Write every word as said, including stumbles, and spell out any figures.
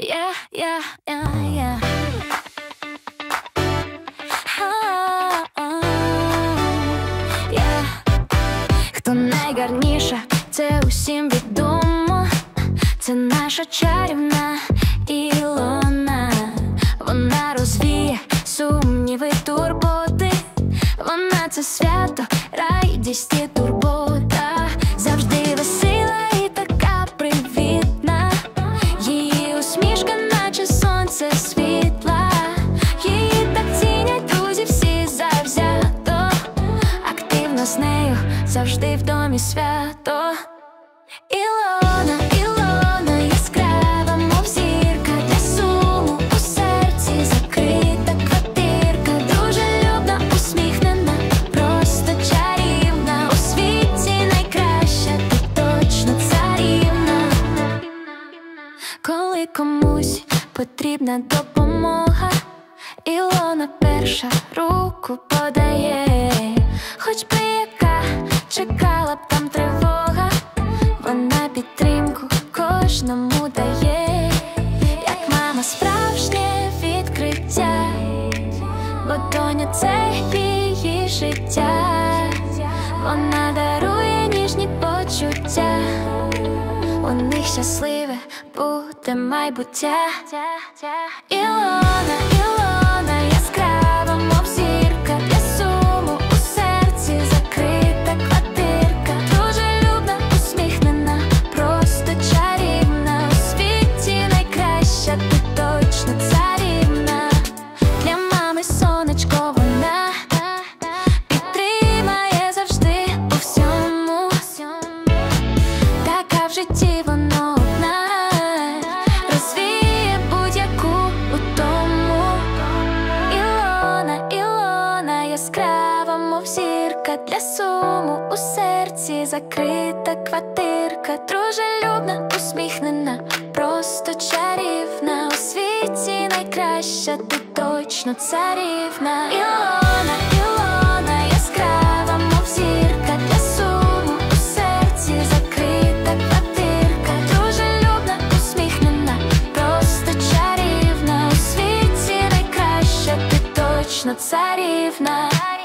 Yeah, yeah, yeah, yeah. Yeah. Хто найгарніша, це усім відомо. Це наша чарівна Ілона. Вона розвіє сумніви, турботи. Вона це свято, радість і турбота. Завжди весела і така привітна. Її усмішка, наче сонце світла. Її так цінять друзі всі завзято. Активно з нею завжди в домі свято. Ілона, Ілона, яскрава, мов зірка, для суму у серці закрита квартирка. Дружелюбна, усміхнена, просто чарівна. У світі найкраща, ти точно царівна. Коли комусь потрібна допомога, Ілона перша руку подає. Хоч би яка чекала б там тривога, вона підтримку кожному дає. Як мама, справжнє відкриття, бо доня — це її життя. Вона дарує ніжні почуття, у них щасливе буде майбуття. Ілона, Ілона, яскрава, мов зірка, для суму у серці закрита квартирка. Дружелюбна, усміхнена, просто чарівна. У світі найкраща, ти точно царівна. Для мами сонечко вона підтримає завжди у всьому. Така в житті вона одна, розвіє будь-яку утому. Ілона, Ілона, яскрава, мов зірка, для суму у серці закрита квартирка. Дружелюбна, усміхнена, просто чарівна. У світі найкраща, ти точно царівна. Ілона, Ілона, яскрава, мов зірка, для суму у серці закрита квартирка. Дружелюбна, усміхнена, просто чарівна. У світі найкраща, ти точно царівна.